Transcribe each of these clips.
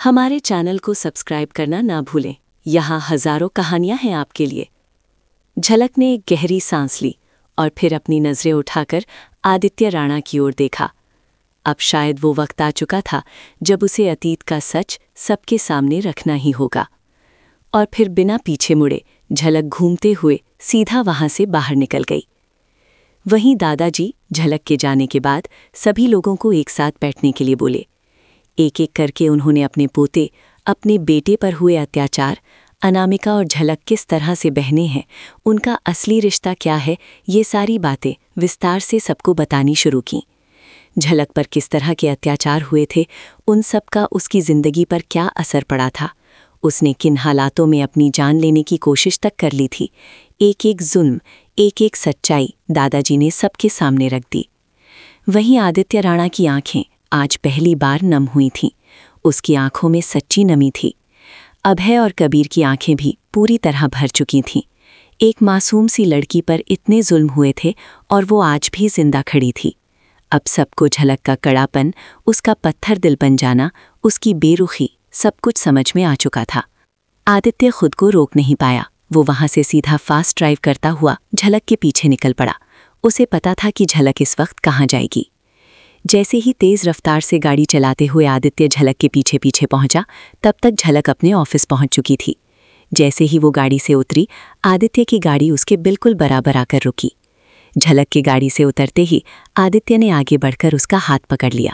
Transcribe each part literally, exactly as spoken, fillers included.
हमारे चैनल को सब्सक्राइब करना ना भूलें। यहाँ हजारों कहानियां हैं आपके लिए। झलक ने एक गहरी सांस ली और फिर अपनी नजरें उठाकर आदित्य राणा की ओर देखा। अब शायद वो वक्त आ चुका था जब उसे अतीत का सच सबके सामने रखना ही होगा। और फिर बिना पीछे मुड़े झलक घूमते हुए सीधा वहां से बाहर निकल गई। वहीं दादाजी झलक के जाने के बाद सभी लोगों को एक साथ बैठने के लिए बोले। एक एक करके उन्होंने अपने पोते, अपने बेटे पर हुए अत्याचार, अनामिका और झलक किस तरह से बहने हैं, उनका असली रिश्ता क्या है, ये सारी बातें विस्तार से सबको बतानी शुरू की। झलक पर किस तरह के अत्याचार हुए थे, उन सब का उसकी जिंदगी पर क्या असर पड़ा था, उसने किन हालातों में अपनी जान लेने की कोशिश तक कर ली थी। एक एक जुल्म, एक एक सच्चाई दादाजी ने सबके सामने रख दी। वहीं आदित्य राणा की आंखें आज पहली बार नम हुई थीं। उसकी आंखों में सच्ची नमी थी। अभय और कबीर की आंखें भी पूरी तरह भर चुकी थीं। एक मासूम सी लड़की पर इतने जुल्म हुए थे और वो आज भी जिंदा खड़ी थी। अब सबको झलक का कड़ापन, उसका पत्थर दिल बन जाना, उसकी बेरुखी, सब कुछ समझ में आ चुका था। आदित्य खुद को रोक नहीं पाया। वो वहां से सीधा फास्ट ड्राइव करता हुआ झलक के पीछे निकल पड़ा। उसे पता था कि झलक इस वक्त कहाँ जाएगी। जैसे ही तेज रफ्तार से गाड़ी चलाते हुए आदित्य झलक के पीछे पीछे पहुंचा, तब तक झलक अपने ऑफिस पहुंच चुकी थी। जैसे ही वो गाड़ी से उतरी, आदित्य की गाड़ी उसके बिल्कुल बराबर आकर रुकी। झलक की गाड़ी से उतरते ही आदित्य ने आगे बढ़कर उसका हाथ पकड़ लिया।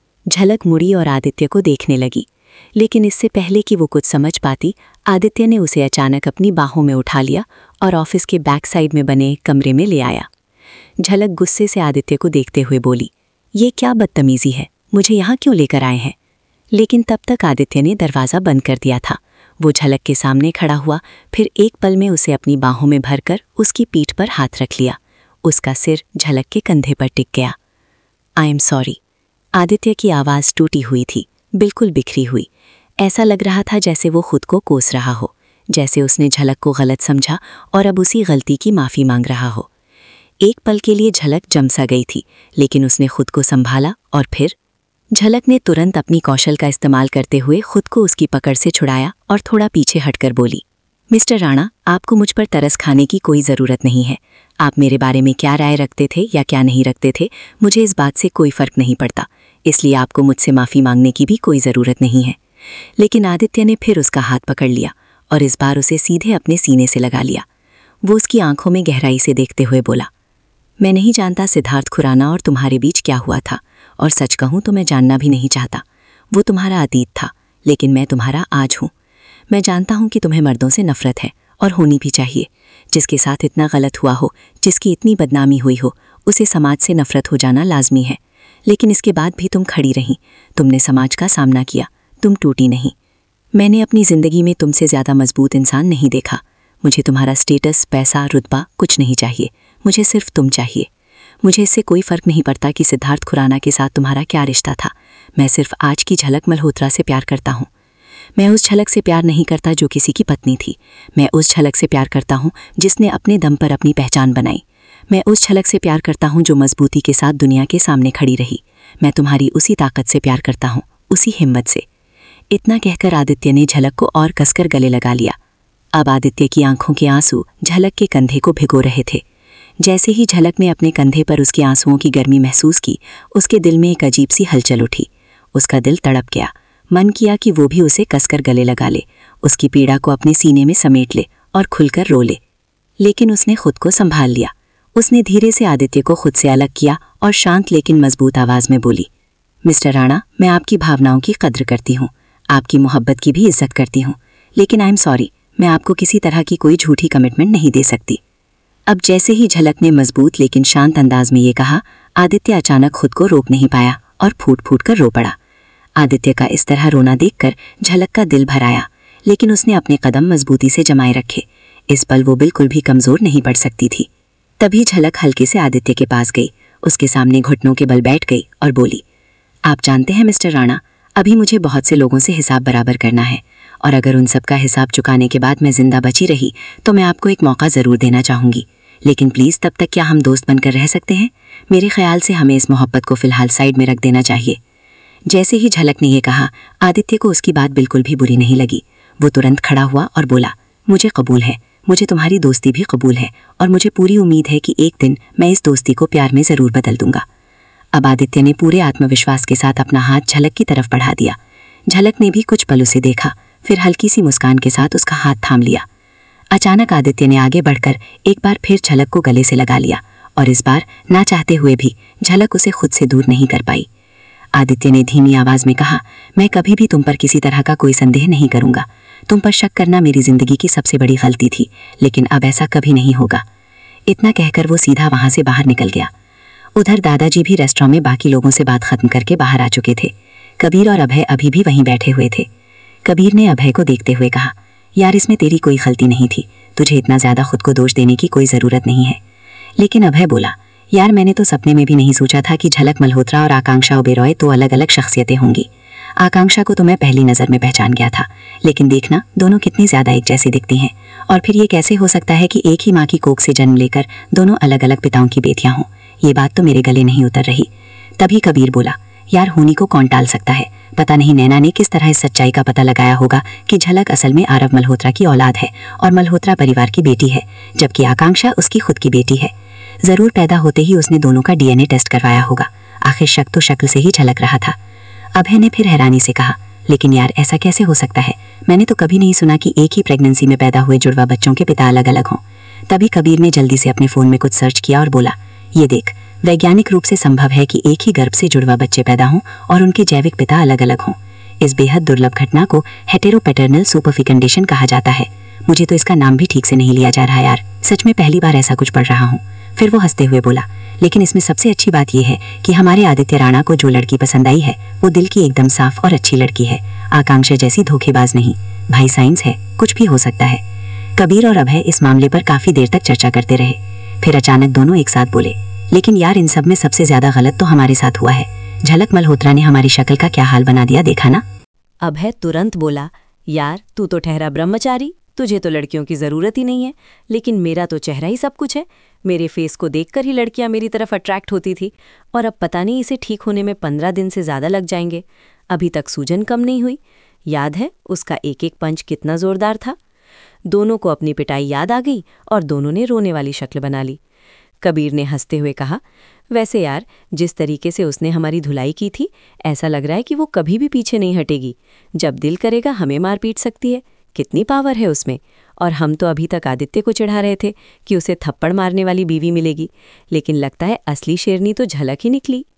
झलक मुड़ी और आदित्य को देखने लगी, लेकिन इससे पहले कि वो कुछ समझ पाती, आदित्य ने उसे अचानक अपनी बाहों में उठा लिया और ऑफिस के बैक साइड में बने कमरे में ले आया। झलक गुस्से से आदित्य को देखते हुए बोली, ये क्या बदतमीजी है, मुझे यहाँ क्यों लेकर आए हैं? लेकिन तब तक आदित्य ने दरवाज़ा बंद कर दिया था। वो झलक के सामने खड़ा हुआ, फिर एक पल में उसे अपनी बाहों में भरकर उसकी पीठ पर हाथ रख लिया। उसका सिर झलक के कंधे पर टिक गया। I am sorry. आदित्य की आवाज़ टूटी हुई थी, बिल्कुल बिखरी हुई। ऐसा लग रहा था जैसे वो खुद को कोस रहा हो, जैसे उसने झलक को गलत समझा और अब उसी गलती की माफ़ी मांग रहा हो। एक पल के लिए झलक जम सा गई थी, लेकिन उसने खुद को संभाला और फिर झलक ने तुरंत अपनी कौशल का इस्तेमाल करते हुए खुद को उसकी पकड़ से छुड़ाया और थोड़ा पीछे हटकर बोली, मिस्टर राणा, आपको मुझ पर तरस खाने की कोई ज़रूरत नहीं है। आप मेरे बारे में क्या राय रखते थे या क्या नहीं रखते थे, मुझे इस बात से कोई फ़र्क नहीं पड़ता, इसलिए आपको मुझसे माफ़ी मांगने की भी कोई ज़रूरत नहीं है। लेकिन आदित्य ने फिर उसका हाथ पकड़ लिया और इस बार उसे सीधे अपने सीने से लगा लिया। वो उसकी आंखों में गहराई से देखते हुए बोला, मैं नहीं जानता सिद्धार्थ खुराना और तुम्हारे बीच क्या हुआ था, और सच कहूँ तो मैं जानना भी नहीं चाहता। वो तुम्हारा अतीत था, लेकिन मैं तुम्हारा आज हूँ। मैं जानता हूँ कि तुम्हें मर्दों से नफरत है और होनी भी चाहिए। जिसके साथ इतना गलत हुआ हो, जिसकी इतनी बदनामी हुई हो, उसे समाज से नफरत हो जाना लाजमी है। लेकिन इसके बाद भी तुम खड़ी रहीं, तुमने समाज का सामना किया, तुम टूटी नहीं। मैंने अपनी ज़िंदगी में तुमसे ज़्यादा मजबूत इंसान नहीं देखा। मुझे तुम्हारा स्टेटस, पैसा, रुतबा कुछ नहीं चाहिए, मुझे सिर्फ तुम चाहिए। मुझे इससे कोई फ़र्क नहीं पड़ता कि सिद्धार्थ खुराना के साथ तुम्हारा क्या रिश्ता था। मैं सिर्फ आज की झलक मल्होत्रा से प्यार करता हूँ। मैं उस झलक से प्यार नहीं करता जो किसी की पत्नी थी। मैं उस झलक से प्यार करता हूँ जिसने अपने दम पर अपनी पहचान बनाई। मैं उस झलक से प्यार करता हूँ जो मजबूती के साथ दुनिया के सामने खड़ी रही। मैं तुम्हारी उसी ताकत से प्यार करता हूँ, उसी हिम्मत से। इतना कहकर आदित्य ने झलक को और कसकर गले लगा लिया। अब आदित्य की आंखों के आंसू झलक के कंधे को भिगो रहे थे। जैसे ही झलक ने अपने कंधे पर उसके आंसुओं की गर्मी महसूस की, उसके दिल में एक अजीब सी हलचल उठी। उसका दिल तड़प गया। मन किया कि वो भी उसे कसकर गले लगा ले, उसकी पीड़ा को अपने सीने में समेट ले और खुलकर रो ले। लेकिन उसने खुद को संभाल लिया। उसने धीरे से आदित्य को खुद से अलग किया और शांत लेकिन मजबूत आवाज़ में बोली, मिस्टर राणा, मैं आपकी भावनाओं की कद्र करती हूँ, आपकी मोहब्बत की भी इज्जत करती हूँ, लेकिन आई एम सॉरी, मैं आपको किसी तरह की कोई झूठी कमिटमेंट नहीं दे सकती। अब जैसे ही झलक ने मजबूत लेकिन शांत अंदाज में ये कहा, आदित्य अचानक खुद को रोक नहीं पाया और फूट फूट कर रो पड़ा। आदित्य का इस तरह रोना देखकर झलक का दिल भर आया, लेकिन उसने अपने कदम मजबूती से जमाए रखे। इस पल वो बिल्कुल भी कमज़ोर नहीं पड़ सकती थी। तभी झलक हल्के से आदित्य के पास गई, उसके सामने घुटनों के बल बैठ गई और बोली, आप जानते हैं मिस्टर राणा, अभी मुझे बहुत से लोगों से हिसाब बराबर करना है, और अगर उन सब का हिसाब चुकाने के बाद मैं जिंदा बची रही तो मैं आपको एक मौका ज़रूर देना चाहूँगी। लेकिन प्लीज़ तब तक क्या हम दोस्त बनकर रह सकते हैं? मेरे ख्याल से हमें इस मोहब्बत को फ़िलहाल साइड में रख देना चाहिए। जैसे ही झलक ने यह कहा, आदित्य को उसकी बात बिल्कुल भी बुरी नहीं लगी। वो तुरंत खड़ा हुआ और बोला, मुझे कबूल है, मुझे तुम्हारी दोस्ती भी कबूल है और मुझे पूरी उम्मीद है कि एक दिन मैं इस दोस्ती को प्यार में ज़रूर बदल दूंगा। अब आदित्य ने पूरे आत्मविश्वास के साथ अपना हाथ झलक की तरफ बढ़ा दिया। झलक ने भी कुछ पल उसे देखा, फिर हल्की सी मुस्कान के साथ उसका हाथ थाम लिया। अचानक आदित्य ने आगे बढ़कर एक बार फिर झलक को गले से लगा लिया और इस बार ना चाहते हुए भी झलक उसे खुद से दूर नहीं कर पाई। आदित्य ने धीमी आवाज में कहा, मैं कभी भी तुम पर किसी तरह का कोई संदेह नहीं करूंगा। तुम पर शक करना मेरी जिंदगी की सबसे बड़ी गलती थी, लेकिन अब ऐसा कभी नहीं होगा। इतना कहकर वो सीधा वहां से बाहर निकल गया। उधर दादाजी भी रेस्टोरेंट में बाकी लोगों से बात खत्म करके बाहर आ चुके थे। कबीर और अभय अभी भी वहीं बैठे हुए थे। कबीर ने अभय को देखते हुए कहा, यार इसमें तेरी कोई गलती नहीं थी, तुझे इतना ज्यादा खुद को दोष देने की कोई जरूरत नहीं है। लेकिन अभय बोला, यार मैंने तो सपने में भी नहीं सोचा था कि झलक मल्होत्रा और आकांक्षा ओबेरॉय तो अलग अलग शख्सियतें होंगी। आकांक्षा को तो मैं पहली नज़र में पहचान गया था, लेकिन देखना दोनों कितनी ज़्यादा एक जैसी दिखती हैं। और फिर ये कैसे हो सकता है कि एक ही माँ की कोख से जन्म लेकर दोनों अलग अलग पिताओं की बेटियां हों। ये बात तो मेरे गले नहीं उतर रही। तभी कबीर बोला, यार होनी को कौन टाल सकता है। पता नहीं नैना ने किस तरह इस सच्चाई का पता लगाया होगा कि झलक असल में आरव मल्होत्रा की औलाद है और मल्होत्रा परिवार की बेटी है, जबकि आकांक्षा उसकी खुद की बेटी है। ज़रूर पैदा होते ही उसने दोनों का डीएनए टेस्ट करवाया होगा। आखिर शक तो शक्ल से ही झलक रहा था। अभय ने फिर हैरानी से कहा, लेकिन यार ऐसा कैसे हो सकता है, मैंने तो कभी नहीं सुना कि एक ही प्रेगनेंसी में पैदा हुए जुड़वा बच्चों के पिता अलग अलग हों। तभी कबीर ने जल्दी से अपने फ़ोन में कुछ सर्च किया और बोला, ये देख, वैज्ञानिक रूप से संभव है कि एक ही गर्भ से जुड़वा बच्चे पैदा हों और उनके जैविक पिता अलग अलग हों। इस बेहद दुर्लभ घटना को हेटेरोपैटर्नल सुपरफिकेंडेशन कहा जाता है। मुझे तो इसका नाम भी ठीक से नहीं लिया जा रहा यार, सच में पहली बार ऐसा कुछ पढ़ रहा हूँ। फिर वो हंसते हुए बोला, लेकिन इसमें सबसे अच्छी बात यह है कि हमारे आदित्य राणा को जो लड़की पसंद आई है वो दिल की एकदम साफ और अच्छी लड़की है, आकांक्षा जैसी धोखेबाज नहीं। भाई साइंस है, कुछ भी हो सकता है। कबीर और अभय इस मामले पर काफी देर तक चर्चा करते रहे। फिर अचानक दोनों एक साथ बोले, लेकिन यार इन सब में सबसे ज्यादा गलत तो हमारे साथ हुआ है। झलक मल्होत्रा ने हमारी शक्ल का क्या हाल बना दिया, देखा ना। अभय तुरंत बोला, यार तू तो ठहरा ब्रह्मचारी, तुझे तो लड़कियों की ज़रूरत ही नहीं है, लेकिन मेरा तो चेहरा ही सब कुछ है। मेरे फेस को देखकर ही लड़कियां मेरी तरफ अट्रैक्ट होती थी और अब पता नहीं इसे ठीक होने में पंद्रह दिन से ज़्यादा लग जाएंगे। अभी तक सूजन कम नहीं हुई। याद है उसका एक एक पंच कितना ज़ोरदार था। दोनों को अपनी पिटाई याद आ गई और दोनों ने रोने वाली शक्ल बना ली। कबीर ने हंसते हुए कहा, वैसे यार जिस तरीके से उसने हमारी धुलाई की थी, ऐसा लग रहा है कि वो कभी भी पीछे नहीं हटेगी। जब दिल करेगा हमें मार पीट सकती है। कितनी पावर है उसमें। और हम तो अभी तक आदित्य को चिढ़ा रहे थे कि उसे थप्पड़ मारने वाली बीवी मिलेगी, लेकिन लगता है असली शेरनी तो झलक ही निकली।